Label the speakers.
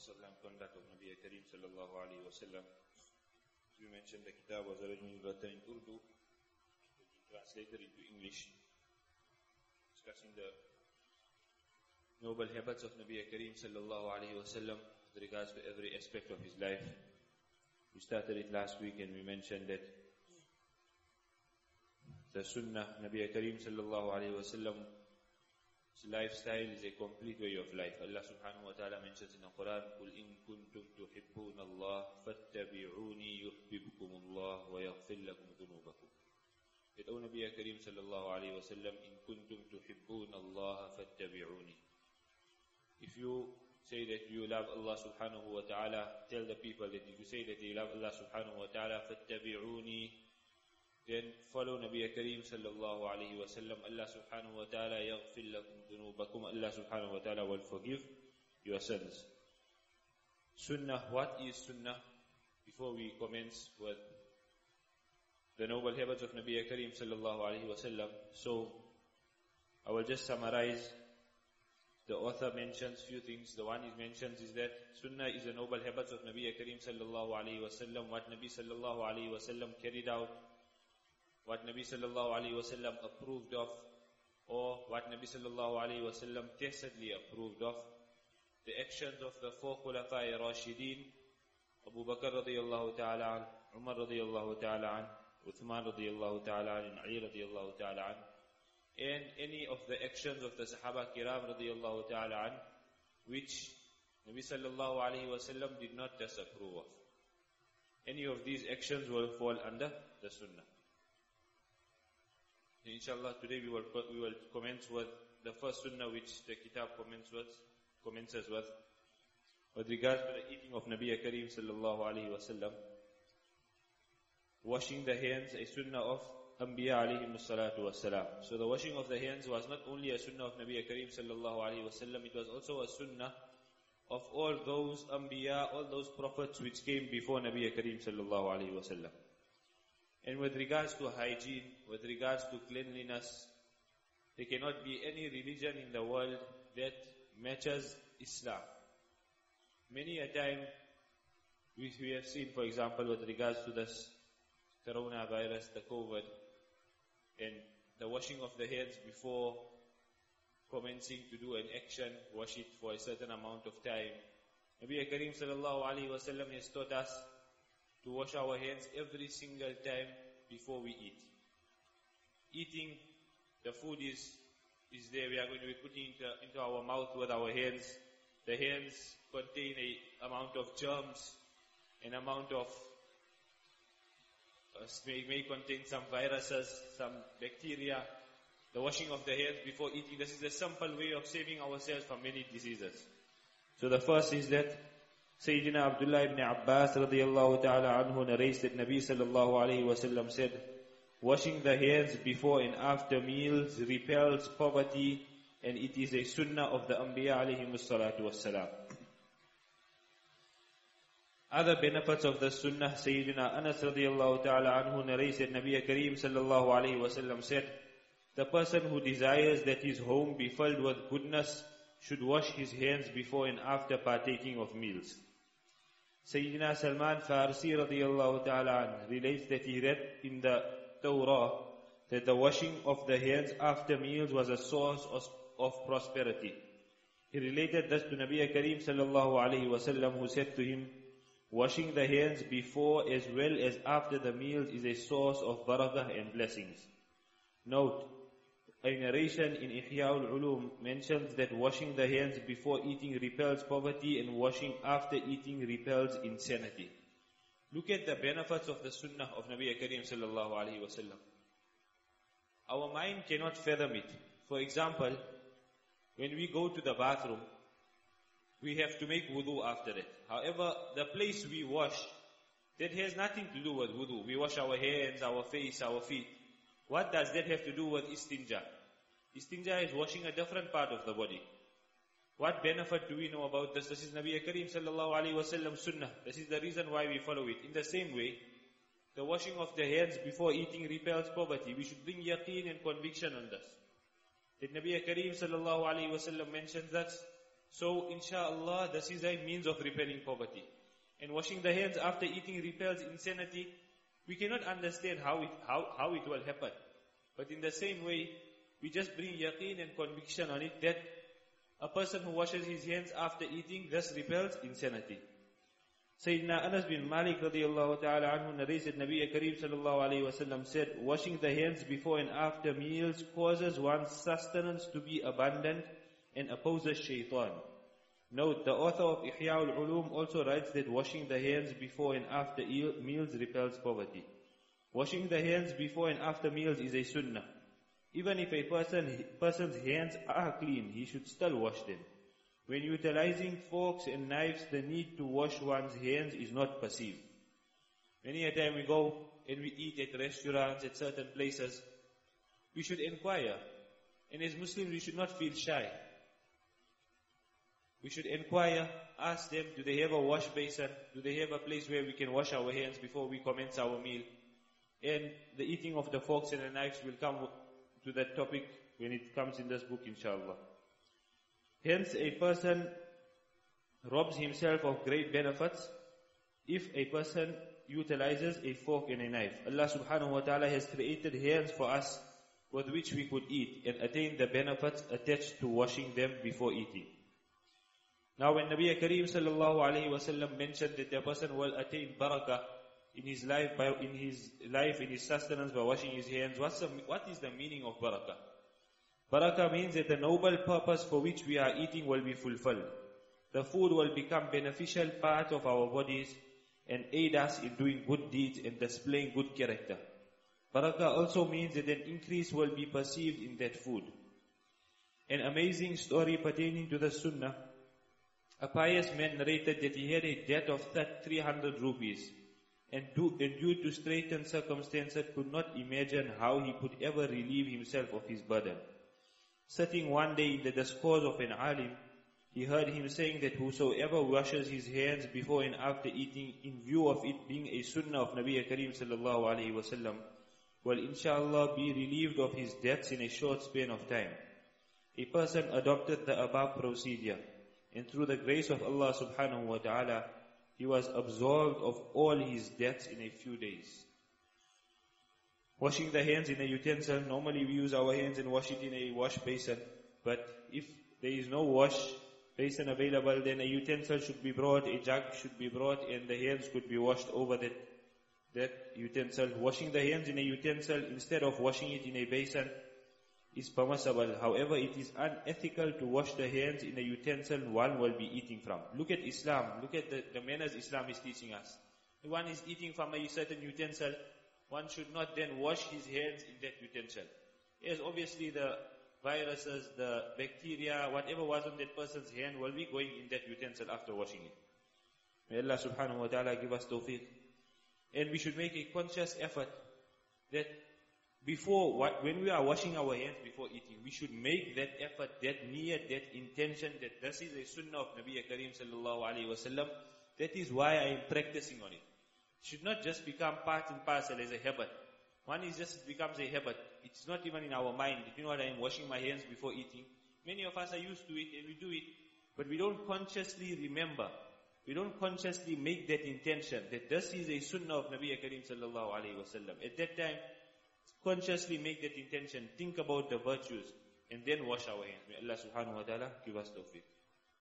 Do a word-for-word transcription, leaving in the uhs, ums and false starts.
Speaker 1: wasallam, conduct of Nabi Kareem sallallahu alayhi wasallam. As we mentioned, the kitab was originally written in Urdu, translated into English, discussing the noble habits of Nabi Kareem sallallahu alayhi wasallam with regards to every aspect of his life. We started it last week and we mentioned that the Sunnah, Nabi Kareem sallallahu alayhi wasallam, his lifestyle is a complete way of life. Allah subhanahu wa ta'ala mentions in the Quran, قُلْ إِن كُنْتُمْ تُحِبُّونَ اللَّهَ فَاتَّبِعُونِي يُحْبِبْكُمُ اللَّهُ وَيَغْفِرْ لَكُمْ ذُنُوبَكُمْ. That, O Nabi Kareem sallallahu alayhi wa sallam, إِن كُنْتُمْ تُحِبُّونَ اللَّهَ فَاتَّبِعُونِي. If you say that you love Allah subhanahu wa ta'ala, tell the people that if you say that you love Allah subhanahu wa ta'ala, فَاتَّبِعُونِي, then follow Nabi Kareem sallallahu alayhi wa sallam. Allah subhanahu wa ta'ala yaghfir lakum dhunubakum. Allah subhanahu wa ta'ala will forgive your sins. Sunnah, what is Sunnah? Before we commence with the noble habits of Nabi Kareem sallallahu alayhi wa sallam, so I will just summarize. The author mentions few things. The one he mentions is that Sunnah is the noble habits of Nabi Kareem sallallahu alayhi wa sallam, what Nabi sallallahu alayhi wa sallam carried out, what Nabi sallallahu alayhi wa sallam approved of, or what Nabi sallallahu alayhi wa sallam tacitly approved of. The actions of the four Khulafa'i Rashideen, Abu Bakr radiyallahu ta'ala an, Umar radiyallahu ta'ala an, Uthman radiyallahu ta'ala an, and Ali radiyallahu ta'ala an, and any of the actions of the Sahaba Kiram radiyallahu ta'ala an, which Nabi sallallahu alayhi wa sallam did not disapprove of. Any of these actions will fall under the Sunnah. Inshallah, today we will we will commence with the first Sunnah which the Kitab commences with, commences with, with regards to the eating of Nabi Kareem sallallahu alayhi wa sallam. Washing the hands, a Sunnah of Anbiya alayhi salatu wassalam. So the washing of the hands was not only a Sunnah of Nabi Kareem sallallahu alayhi wa sallam, it was also a Sunnah of all those Anbiya, all those prophets which came before Nabi Kareem sallallahu alayhi wa sallam. And with regards to hygiene, with regards to cleanliness, there cannot be any religion in the world that matches Islam. Many a time, we, we have seen, for example, with regards to this coronavirus, the COVID, and the washing of the hands before commencing to do an action, wash it for a certain amount of time. Nabi Kareem sallallahu alayhi wa sallam has taught us to wash our hands every single time before we eat. Eating, the food is is there. We are going to be putting into, into our mouth with our hands. The hands contain a amount of germs, an amount of uh, may, may contain some viruses, some bacteria. The washing of the hands before eating, this is a simple way of saving ourselves from many diseases. So the first is that Sayyidina Abdullah ibn Abbas radiyallahu ta'ala anhu narrates that Nabi sallallahu alayhi wa sallam said, washing the hands before and after meals repels poverty, and it is a sunnah of the Anbiya alayhi salatu wassalam. Other benefits of the sunnah, Sayyidina Anas radiyallahu ta'ala anhu narrates that Nabi Kareem sallallahu alayhi wa sallam said, the person who desires that his home be filled with goodness should wash his hands before and after partaking of meals. Sayyidina Salman Farsi radiyallahu ta'ala relates that he read in the Torah that the washing of the hands after meals was a source of, of prosperity. He related this to Nabi Kareem sallallahu alayhi wa sallam, who said to him, washing the hands before as well as after the meals is a source of barakah and blessings. Note, a narration in Ihya al-Ulum mentions that washing the hands before eating repels poverty and washing after eating repels insanity. Look at the benefits of the sunnah of Nabi Kareem sallallahu alayhi wa sallam. Our mind cannot fathom it. For example, when we go to the bathroom, we have to make wudu after it. However, the place we wash, that has nothing to do with wudu. We wash our hands, our face, our feet. What does that have to do with istinja? Istinja is washing a different part of the body. What benefit do we know about this? This is Nabi Kareem sallallahu alayhi wa sallam sunnah. This is the reason why we follow it. In the same way, the washing of the hands before eating repels poverty. We should bring yaqeen and conviction on this. That Nabi Kareem sallallahu alayhi wa sallam mentions that So, inshallah, this is a means of repelling poverty. And washing the hands after eating repels insanity. We cannot understand how it, how, how it will happen. But in the same way, we just bring yaqeen and conviction on it that a person who washes his hands after eating, thus repels insanity. Sayyidina Anas bin Malik radiyallahu ta'ala anhu narrated Nabi Kareem sallallahu alayhi wa sallam said, washing the hands before and after meals causes one's sustenance to be abundant and opposes shaitan. Note, the author of Ihya al-Ulum also writes that washing the hands before and after meals repels poverty. Washing the hands before and after meals is a sunnah. Even if a person, person's hands are clean, he should still wash them. When utilizing forks and knives, the need to wash one's hands is not perceived. Many a time we go and we eat at restaurants, at certain places, we should inquire. And as Muslims, we should not feel shy. We should inquire, ask them, do they have a wash basin? Do they have a place where we can wash our hands before we commence our meal? And the eating of the forks and the knives will come to that topic when it comes in this book, inshallah. Hence, a person robs himself of great benefits if a person utilizes a fork and a knife. Allah subhanahu wa ta'ala has created hands for us with which we could eat and attain the benefits attached to washing them before eating. Now, when Nabi Kareem sallallahu alayhi wa sallam mentioned that a person will attain barakah in his life, by, in his life, in his sustenance by washing his hands, what's the, what is the meaning of barakah? Barakah means that the noble purpose for which we are eating will be fulfilled. The food will become beneficial part of our bodies and aid us in doing good deeds and displaying good character. Barakah also means that an increase will be perceived in that food. An amazing story pertaining to the sunnah. A pious man narrated that he had a debt of three hundred rupees and, do, and due to straitened circumstances could not imagine how he could ever relieve himself of his burden. Sitting one day in the discourse of an alim, he heard him saying that whosoever washes his hands before and after eating in view of it being a sunnah of Nabi Kareem sallallahu alayhi wa sallam will inshallah be relieved of his debts in a short span of time. A person adopted the above procedure, and through the grace of Allah subhanahu wa ta'ala, he was absolved of all his debts in a few days. Washing the hands in a utensil, normally we use our hands and wash it in a wash basin, but if there is no wash basin available, then a utensil should be brought, a jug should be brought, and the hands could be washed over that, that utensil. Washing the hands in a utensil instead of washing it in a basin is permissible. However, it is unethical to wash the hands in a utensil one will be eating from. Look at Islam. Look at the, the manners Islam is teaching us. One is eating from a certain utensil. One should not then wash his hands in that utensil. Yes, obviously the viruses, the bacteria, whatever was on that person's hand will be going in that utensil after washing it. May Allah subhanahu wa ta'ala give us tawfiq. And we should make a conscious effort that before, when we are washing our hands before eating, we should make that effort, that niyat, that intention, that this is a sunnah of Nabi Kareem sallallahu alayhi wa sallam. That is why I am practicing on it. It should not just become part and parcel as a habit. One is just, it becomes a habit. It's not even in our mind. You know what, I am washing my hands before eating. Many of us are used to it and we do it, but we don't consciously remember. We don't consciously make that intention, that this is a sunnah of Nabi Kareem sallallahu alayhi wa sallam. At that time, consciously make that intention, think about the virtues, and then wash our hands. May Allah subhanahu wa ta'ala give us tawfiq.